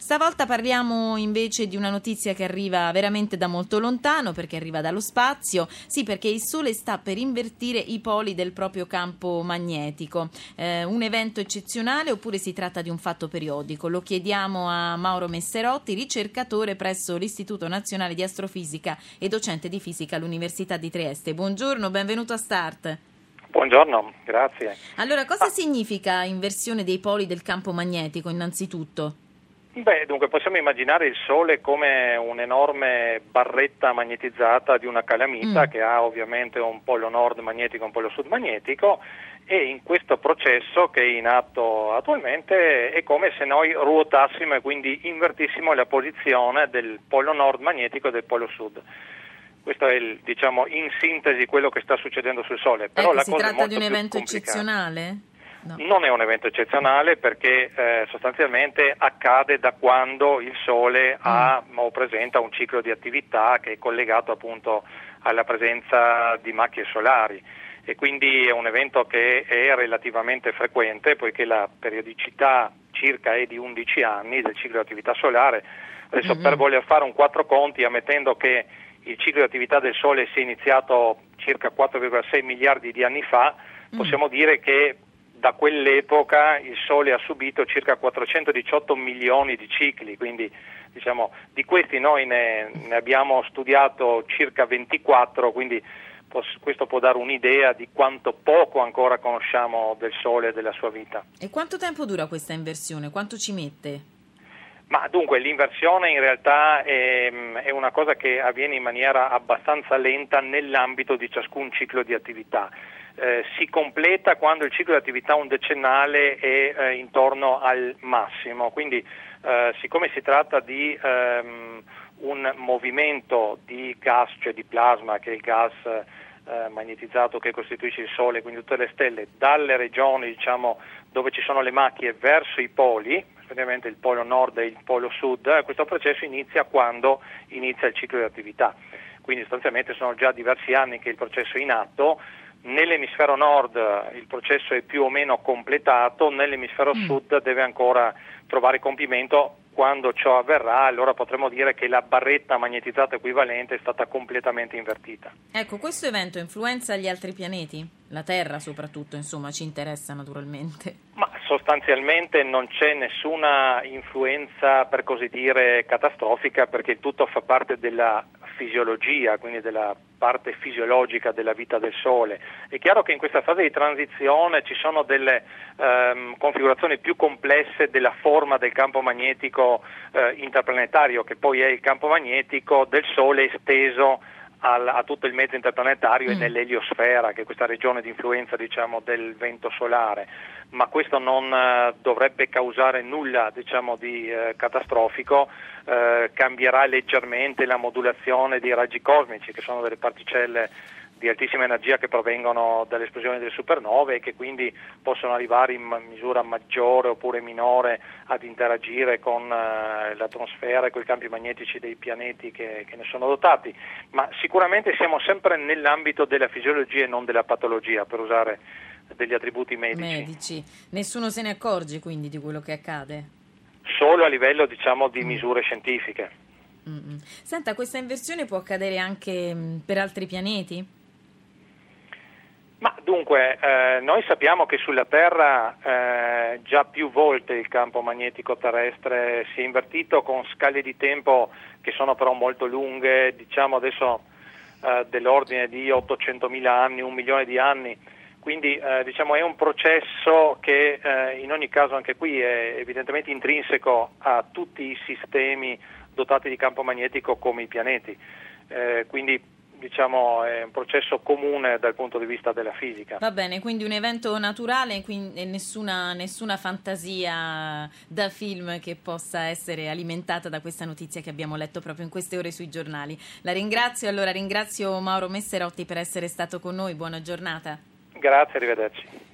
Stavolta parliamo invece di una notizia che arriva veramente da molto lontano, perché arriva dallo spazio. Sì, perché il Sole sta per invertire i poli del proprio campo magnetico. Un evento eccezionale oppure si tratta di un fatto periodico? Lo chiediamo a Mauro Messerotti, ricercatore presso l'Istituto Nazionale di Astrofisica e docente di fisica all'Università di Trieste. Buongiorno, benvenuto a Start. Buongiorno, grazie. Allora, cosa significa inversione dei poli del campo magnetico innanzitutto? Dunque possiamo immaginare il Sole come un'enorme barretta magnetizzata di una calamita che ha ovviamente un polo nord magnetico e un polo sud magnetico, e in questo processo che è in atto attualmente è come se noi ruotassimo e quindi invertissimo la posizione del polo nord magnetico e del polo sud. Questo è in sintesi quello che sta succedendo sul Sole. Però la si cosa tratta è di un evento complicata. eccezionale? No. Non è un evento eccezionale perché sostanzialmente accade da quando il Sole ha o presenta un ciclo di attività che è collegato appunto alla presenza di macchie solari, e quindi è un evento che è relativamente frequente, poiché la periodicità circa è di 11 anni del ciclo di attività solare. Adesso per voler fare un quattro conti, ammettendo che il ciclo di attività del Sole sia iniziato circa 4,6 miliardi di anni fa, possiamo dire che da quell'epoca il Sole ha subito circa 418 milioni di cicli, quindi di questi noi ne abbiamo studiato circa 24, quindi questo può dare un'idea di quanto poco ancora conosciamo del Sole e della sua vita. E quanto tempo dura questa inversione? Quanto ci mette? Ma dunque l'inversione in realtà è una cosa che avviene in maniera abbastanza lenta nell'ambito di ciascun ciclo di attività. Si completa quando il ciclo di attività un decennale è intorno al massimo, quindi siccome si tratta di un movimento di gas, cioè di plasma, che è il gas magnetizzato che costituisce il Sole, quindi tutte le stelle, dalle regioni dove ci sono le macchie verso i poli, ovviamente il polo nord e il polo sud, questo processo inizia quando inizia il ciclo di attività, quindi sostanzialmente sono già diversi anni che il processo è in atto. Nell'emisfero nord il processo è più o meno completato, nell'emisfero sud deve ancora trovare compimento. Quando ciò avverrà, allora potremo dire che la barretta magnetizzata equivalente è stata completamente invertita. Ecco, questo evento influenza gli altri pianeti? La Terra soprattutto, insomma, ci interessa naturalmente. Ma sostanzialmente non c'è nessuna influenza, per così dire, catastrofica, perché il tutto fa parte della fisiologia, quindi della parte fisiologica della vita del Sole. È chiaro che in questa fase di transizione ci sono delle configurazioni più complesse della forma del campo magnetico interplanetario, che poi è il campo magnetico del Sole esteso a tutto il mezzo interplanetario e nell'eliosfera, che è questa regione di influenza del vento solare, ma questo non dovrebbe causare nulla di catastrofico. Cambierà leggermente la modulazione dei raggi cosmici, che sono delle particelle di altissima energia che provengono dall'esplosione delle supernove e che quindi possono arrivare in misura maggiore oppure minore ad interagire con l'atmosfera e con i campi magnetici dei pianeti che ne sono dotati, ma sicuramente siamo sempre nell'ambito della fisiologia e non della patologia, per usare degli attributi medici. Nessuno se ne accorge quindi di quello che accade? Solo a livello di misure scientifiche. Senta, questa inversione può accadere anche per altri pianeti? Ma dunque, noi sappiamo che sulla Terra già più volte il campo magnetico terrestre si è invertito con scale di tempo che sono però molto lunghe, adesso dell'ordine di 800.000 anni, 1 milione di anni. Quindi è un processo che in ogni caso anche qui è evidentemente intrinseco a tutti i sistemi dotati di campo magnetico come i pianeti. Quindi è un processo comune dal punto di vista della fisica. Va bene, quindi un evento naturale e nessuna fantasia da film che possa essere alimentata da questa notizia che abbiamo letto proprio in queste ore sui giornali. La ringrazio Mauro Messerotti per essere stato con noi, buona giornata. Grazie, arrivederci.